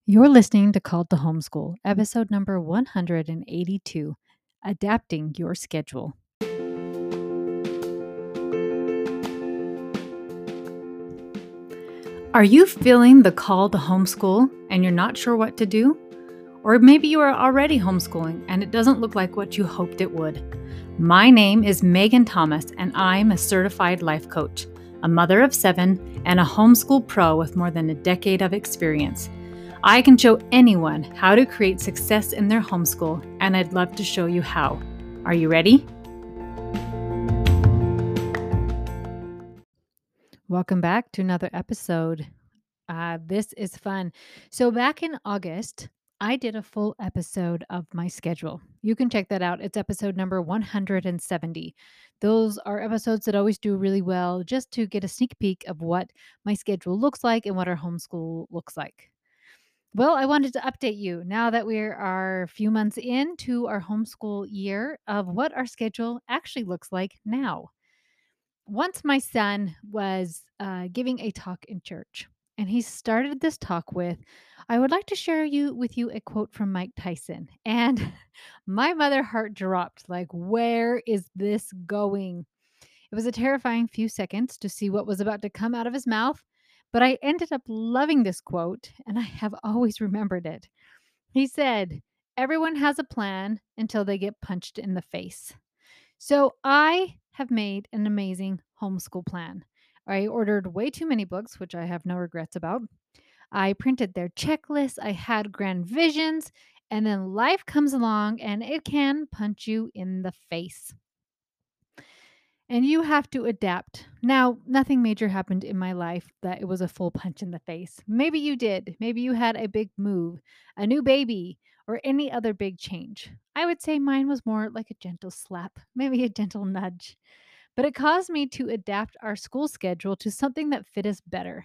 You're listening to Called to Homeschool, episode number 182, Adapting Your Schedule. Are you feeling the call to homeschool and you're not sure what to do? Or maybe you are already homeschooling and it doesn't look like what you hoped it would. My name is Megan Thomas and I'm a certified life coach, a mother of 7, and a homeschool pro with more than a decade of experience. I can show anyone how to create success in their homeschool, and I'd love to show you how. Are you ready? Welcome back to another episode. This is fun. So back in August, I did a full episode of my schedule. You can check that out. It's episode number 170. Those are episodes that always do really well just to get a sneak peek of what my schedule looks like and what our homeschool looks like. Well, I wanted to update you now that we are a few months into our homeschool year of what our schedule actually looks like now. Once my son was giving a talk in church, and he started this talk with, "I would like to share with you a quote from Mike Tyson." And my mother heart dropped like, where is this going? It was a terrifying few seconds to see what was about to come out of his mouth, but I ended up loving this quote and I have always remembered it. He said, "Everyone has a plan until they get punched in the face." So I have made an amazing homeschool plan. I ordered way too many books, which I have no regrets about. I printed their checklists, I had grand visions, and then life comes along and it can punch you in the face. And you have to adapt. Now, nothing major happened in my life that it was a full punch in the face. Maybe you did. Maybe you had a big move, a new baby, or any other big change. I would say mine was more like a gentle slap, maybe a gentle nudge. But it caused me to adapt our school schedule to something that fit us better.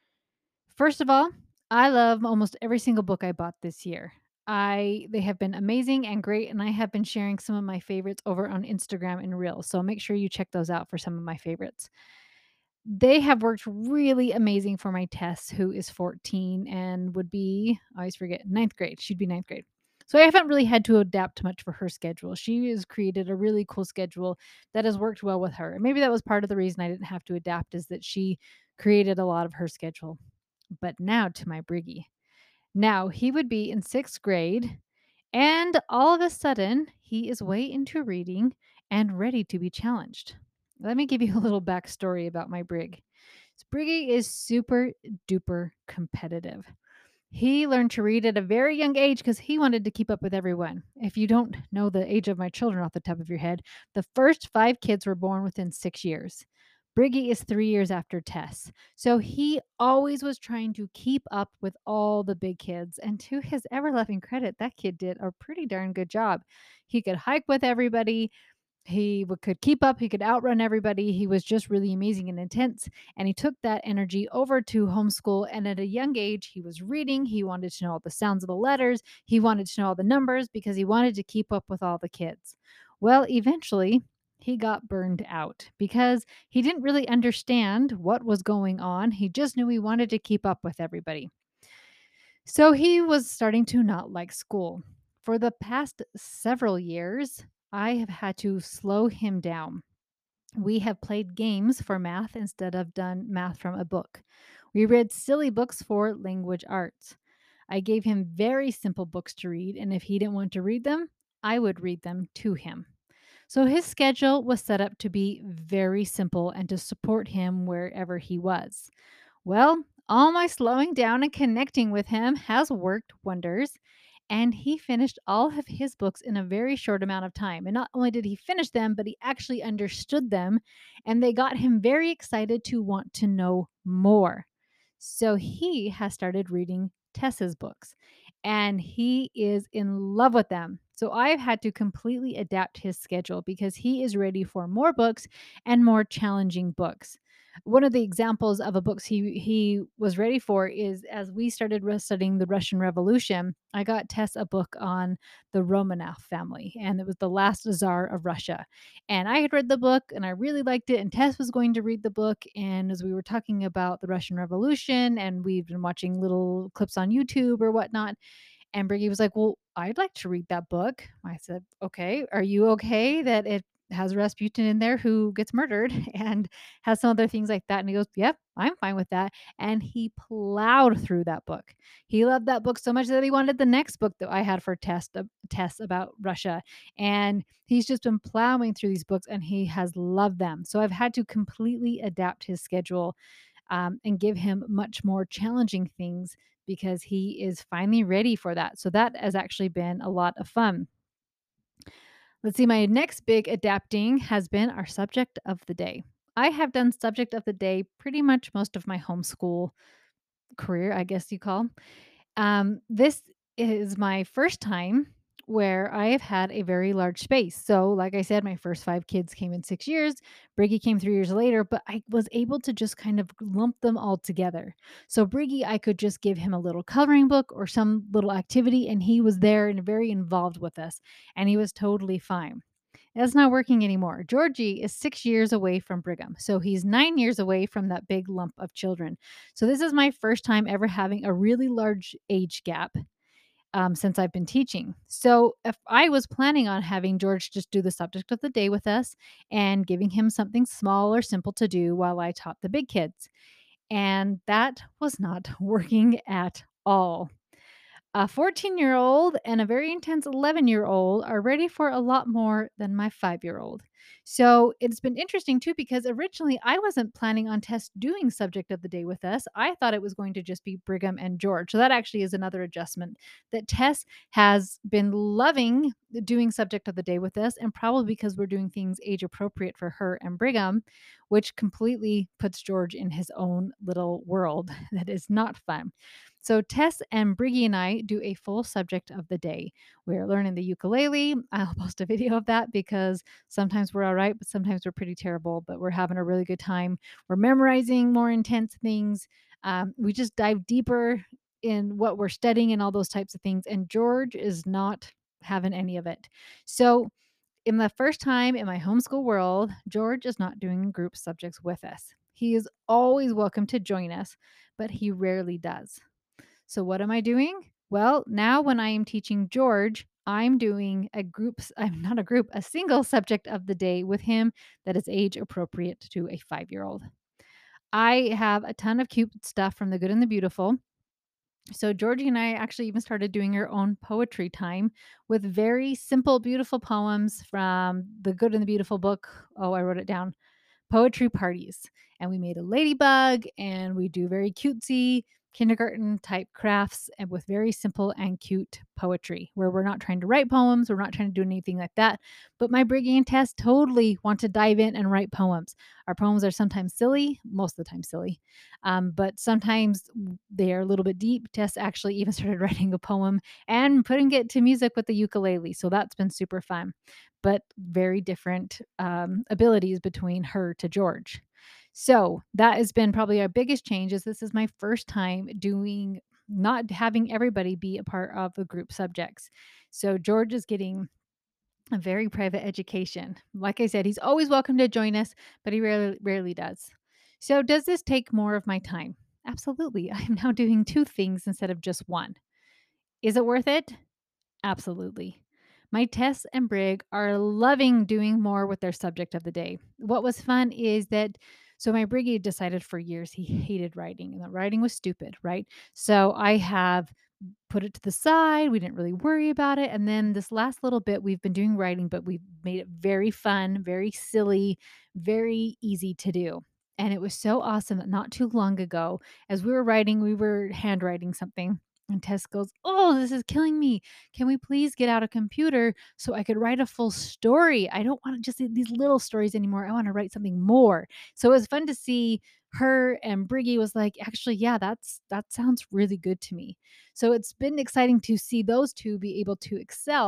First of all, I love almost every single book I bought this year. They have been amazing and great, and I have been sharing some of my favorites over on Instagram and Reels. So make sure you check those out for some of my favorites. They have worked really amazing for my Tess, who is 14 and would be, I always forget, ninth grade. She'd be ninth grade. So I haven't really had to adapt much for her schedule. She has created a really cool schedule that has worked well with her. And maybe that was part of the reason I didn't have to adapt, is that she created a lot of her schedule. But now to my Briggy. Now he would be in 6th grade, and all of a sudden, he is way into reading and ready to be challenged. Let me give you a little backstory about my Brig. Briggy is super duper competitive. He learned to read at a very young age because he wanted to keep up with everyone. If you don't know the age of my children off the top of your head, the first 5 kids were born within 6 years. Briggy is 3 years after Tess. So he always was trying to keep up with all the big kids. And to his ever loving credit, that kid did a pretty darn good job. He could hike with everybody. Could keep up. He could outrun everybody. He was just really amazing and intense. And he took that energy over to homeschool. And at a young age, he was reading. He wanted to know all the sounds of the letters. He wanted to know all the numbers because he wanted to keep up with all the kids. Well, eventually, he got burned out because he didn't really understand what was going on. He just knew he wanted to keep up with everybody. So he was starting to not like school. For the past several years, I have had to slow him down. We have played games for math instead of done math from a book. We read silly books for language arts. I gave him very simple books to read, and if he didn't want to read them, I would read them to him. So his schedule was set up to be very simple and to support him wherever he was. Well, all my slowing down and connecting with him has worked wonders. And he finished all of his books in a very short amount of time. And not only did he finish them, but he actually understood them. And they got him very excited to want to know more. So he has started reading Tessa's books and he is in love with them. So I've had to completely adapt his schedule because he is ready for more books and more challenging books. One of the examples of a books he was ready for is as we started studying the Russian Revolution, I got Tess a book on the Romanov family, and it was the last Tsar of Russia. And I had read the book and I really liked it, and Tess was going to read the book. And as we were talking about the Russian Revolution, and we've been watching little clips on YouTube or whatnot, and Briggy was like, "Well, I'd like to read that book." I said, "Okay, are you okay that it has Rasputin in there who gets murdered and has some other things like that?" And he goes, "Yep, I'm fine with that." And he plowed through that book. He loved that book so much that he wanted the next book that I had for tests about Russia. And he's just been plowing through these books and he has loved them. So I've had to completely adapt his schedule and give him much more challenging things because he is finally ready for that. So that has actually been a lot of fun. Let's see, my next big adapting has been our subject of the day. I have done subject of the day pretty much most of my homeschool career, I guess you call. This is my first time where I have had a very large space. So, like I said, my first 5 kids came in 6 years. Briggy came 3 years later, but I was able to just kind of lump them all together. So, Briggy, I could just give him a little coloring book or some little activity, and he was there and very involved with us, and he was totally fine. That's not working anymore. Georgie is 6 years away from Brigham. So he's 9 years away from that big lump of children. So this is my first time ever having a really large age gap since I've been teaching. So if I was planning on having George just do the subject of the day with us and giving him something small or simple to do while I taught the big kids. And that was not working at all. A 14-year-old and a very intense 11-year-old are ready for a lot more than my 5-year-old. So it's been interesting too because originally I wasn't planning on Tess doing subject of the day with us. I thought it was going to just be Brigham and George. So that actually is another adjustment that Tess has been loving doing subject of the day with us, and probably because we're doing things age appropriate for her and Brigham, which completely puts George in his own little world that is not fun. So Tess and Briggy and I do a full subject of the day. We're learning the ukulele. I'll post a video of that because sometimes we're all right, but sometimes we're pretty terrible, but we're having a really good time. We're memorizing more intense things. We just dive deeper in what we're studying and all those types of things. And George is not having any of it. So in the first time in my homeschool world, George is not doing group subjects with us. He is always welcome to join us, but he rarely does. So what am I doing? Well, now when I am teaching George, I'm doing I'm not a group, a single subject of the day with him that is age appropriate to a 5-year-old. I have a ton of cute stuff from The Good and the Beautiful. So Georgie and I actually even started doing our own poetry time with very simple, beautiful poems from The Good and the Beautiful book. Oh, I wrote it down. Poetry parties. And we made a ladybug and we do very cutesy kindergarten type crafts and with very simple and cute poetry where we're not trying to write poems, we're not trying to do anything like that. But my Briggy and Tess totally want to dive in and write poems. Our poems are sometimes silly, most of the time silly, but sometimes they are a little bit deep. Tess actually even started writing a poem and putting it to music with the ukulele. So that's been super fun, but very different abilities between her to George. So that has been probably our biggest change is this is my first time doing not having everybody be a part of the group subjects. So George is getting a very private education. Like I said, he's always welcome to join us, but he rarely does. So does this take more of my time? Absolutely. I am now doing 2 things instead of just one. Is it worth it? Absolutely. My Tess and Brig are loving doing more with their subject of the day. What was fun is that so my Briggy decided for years he hated writing and that writing was stupid, right? So I have put it to the side. We didn't really worry about it. And then this last little bit, we've been doing writing, but we've made it very fun, very silly, very easy to do. And it was so awesome that not too long ago, as we were writing, we were handwriting something. And Tess goes, "Oh, this is killing me. Can we please get out a computer so I could write a full story? I don't want to just these little stories anymore. I want to write something more." So it was fun to see her and Briggy was like, "Actually, yeah, that sounds really good to me." So it's been exciting to see those two be able to excel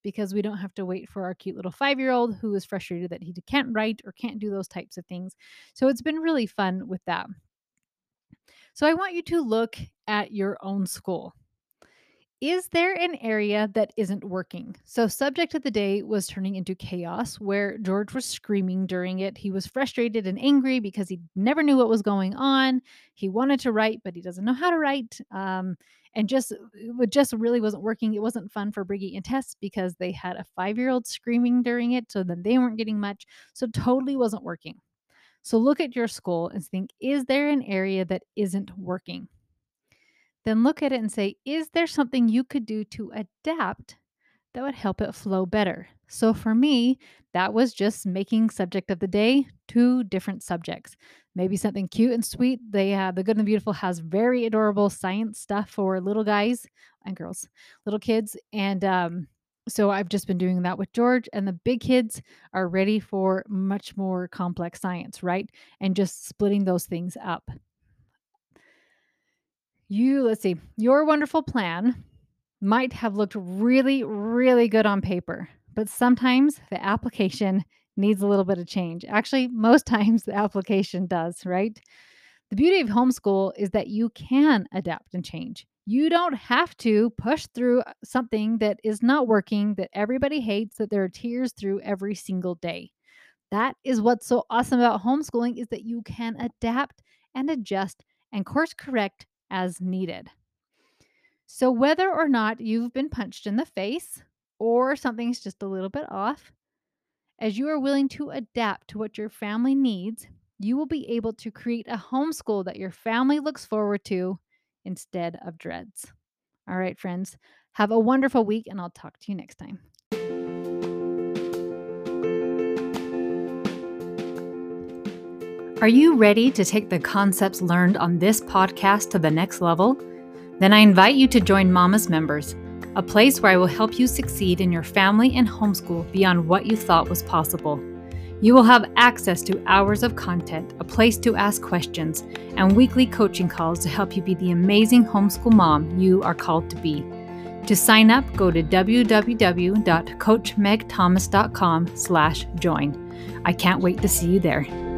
because we don't have to wait for our cute little 5-year-old who is frustrated that he can't write or can't do those types of things. So it's been really fun with that. So I want you to look at your own school. Is there an area that isn't working? So, subject of the day was turning into chaos where George was screaming during it. He was frustrated and angry because he never knew what was going on. He wanted to write, but he doesn't know how to write. And just really wasn't working. It wasn't fun for Briggy and Tess because they had a 5-year-old screaming during it. So then they weren't getting much. So, totally wasn't working. So, look at your school and think, is there an area that isn't working? Then look at it and say, is there something you could do to adapt that would help it flow better? So for me, that was just making subject of the day 2 different subjects. Maybe something cute and sweet. They have The Good and the Beautiful has very adorable science stuff for little guys and girls, little kids. And so I've just been doing that with George, and the big kids are ready for much more complex science, right? And just splitting those things up. Let's see, your wonderful plan might have looked really, really good on paper, but sometimes the application needs a little bit of change. Actually, most times the application does, right? The beauty of homeschool is that you can adapt and change. You don't have to push through something that is not working, that everybody hates, that there are tears through every single day. That is what's so awesome about homeschooling, is that you can adapt and adjust and course correct as needed. So whether or not you've been punched in the face or something's just a little bit off, as you are willing to adapt to what your family needs, you will be able to create a homeschool that your family looks forward to instead of dreads. All right, friends, have a wonderful week, and I'll talk to you next time. Are you ready to take the concepts learned on this podcast to the next level? Then I invite you to join Mama's Members, a place where I will help you succeed in your family and homeschool beyond what you thought was possible. You will have access to hours of content, a place to ask questions, and weekly coaching calls to help you be the amazing homeschool mom you are called to be. To sign up, go to www.coachmegthomas.com/join. I can't wait to see you there.